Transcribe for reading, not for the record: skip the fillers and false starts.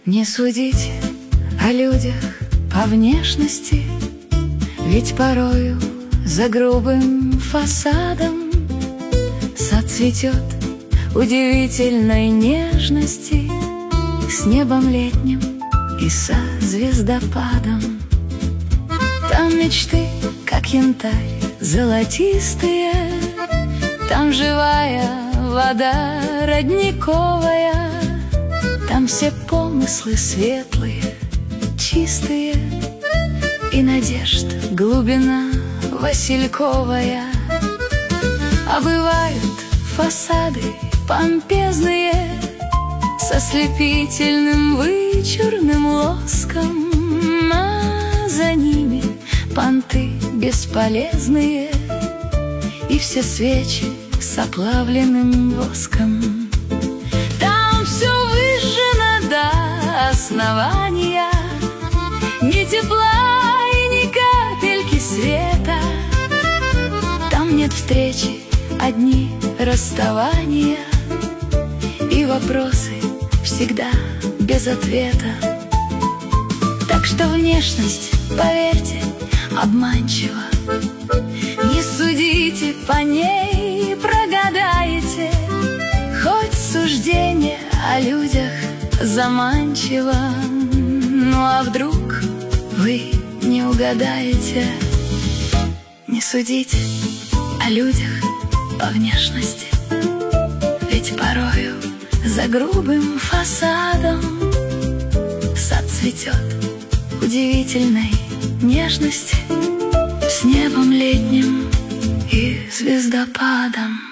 Не судите о людях по внешности, ведь порою за грубым фасадом сад цветет удивительной нежности с небом летним и со звездопадом. Там мечты, как янтарь, золотистые, там живая вода родниковая, там все помыслы светлые, чистые, и надежд глубина васильковая. А бывают фасады помпезные со слепительным вычурным лоском, а за ними понты бесполезные и все свечи с оплавленным воском. Там все выжжено до основания, ни тепла и ни капельки света. Там нет встречи, одни расставания, и вопросы всегда без ответа. Так что внешность, поверьте, обманчива. Не судите по ней, прогадаете, хоть суждение о людях заманчиво. Ну а вдруг вы не угадаете? Не судите о людях по внешности, ведь порою за грубым фасадом сад цветет удивительной нежности с небом летним и звездопадом.